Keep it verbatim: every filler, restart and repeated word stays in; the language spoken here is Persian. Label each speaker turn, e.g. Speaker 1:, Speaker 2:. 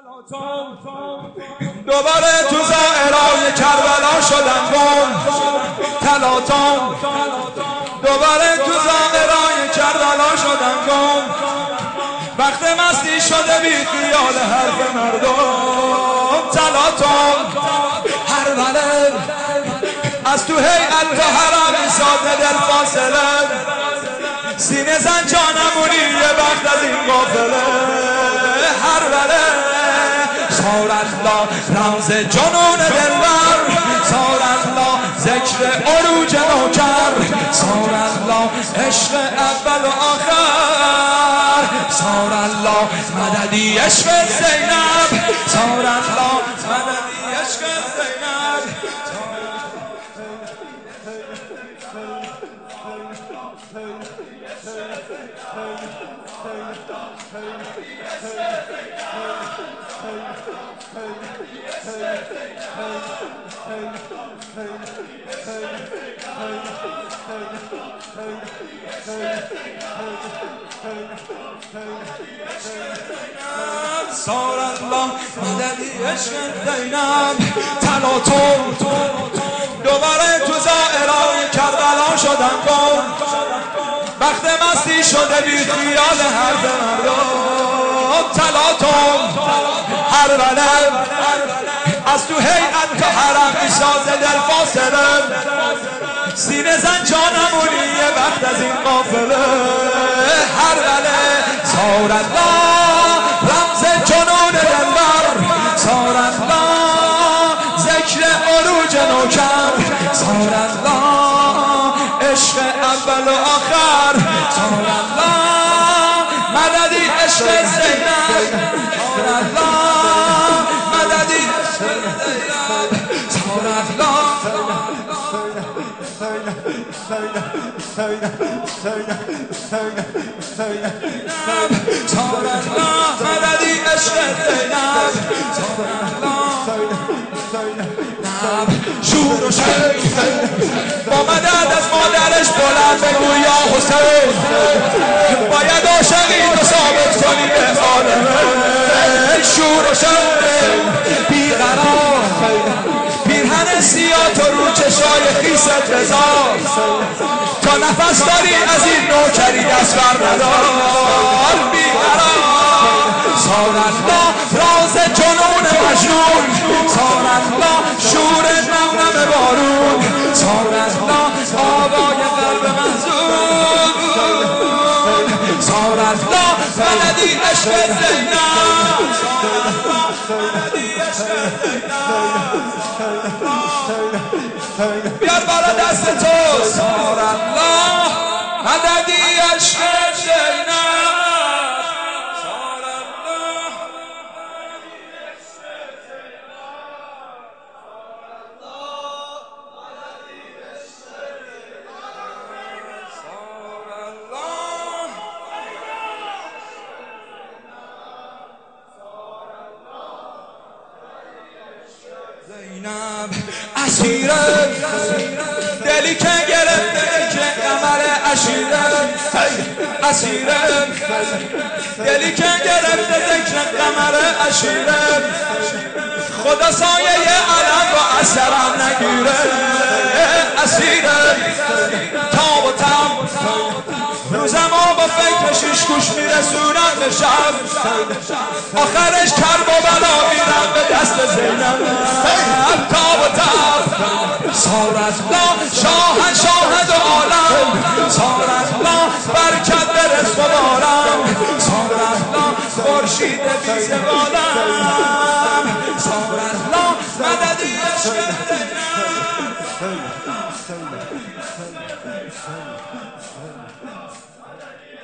Speaker 1: دوباره تو زائرای کربلا شدن گم تلاطم، دوباره تو زائرای کربلا شدن گم. وقت مستی شده بی خیال حرف مردم تلاطم. هر بله از تو هیئت تا حرم ساده دل فاصله، سینه زن جانمونی یه وقت از این قافله. هر بله صار الله رمز جنون دلبر، صار الله ذکر عروج نوکر، صار الله عشق اول و آخر، صار الله مددی عشق زینب، صار الله مددی عشق زینب. صار الله مددی عشق زینب تلاطم. دوباره تو زائرای کربلا شدن گم. وقت مستی شده بی خیال حرف مردم تلاطم. هر بله از تو هیئت تا حرم ایشازه دل فاصله، سینه زن جانمونی یه وقت از این قافله. هر بله صار الله رمز جنون دلبر، صار الله ذکر عروج نوکر، صار الله عشق اول و آخر، صار الله مددی عشق زینب، صار الله مددی عشق زینب، صار الله صار الله مددی عشق زینب، صار الله شور و شیخ با مدد از مادرش بلند بگو یا حسین، باید عاشقی تو ثابت کنی به عالمه. شور و شیخ بیقرار پیرهن سیاه تو رو چشای خیست بذار، تا نفس داری از این نوکری دست بر ندار. بیقرار صار الله راز جنون مجنون، صار الله شور نمنم بارون، صار الله آوای قلب محزون، صار الله مددی عشق زینب، صار الله مددی عشق زینب. بیار بالا دست تو. صار الله مددی عشق زینب، صار الله مددی عشق زینب، صار الله مددی عشق زینب، صار الله زینب. اسیره دلی که گرفته که قمر عشیره، اسیره دلی که گرفته ذکر قمر عشیره، خدا سایه علم و اثرم نگیره. اسیره تاب و تب روزما با فکر شیش گوش میرسونم به شب، آخرش کرب و بلا میرم به دست زینب. تاب و تب صار الله شاه شاهد و عالم، صار الله برکت به رزق و بارم، صار الله خورشید بی زوالم، صار الله مددی عشق زینب.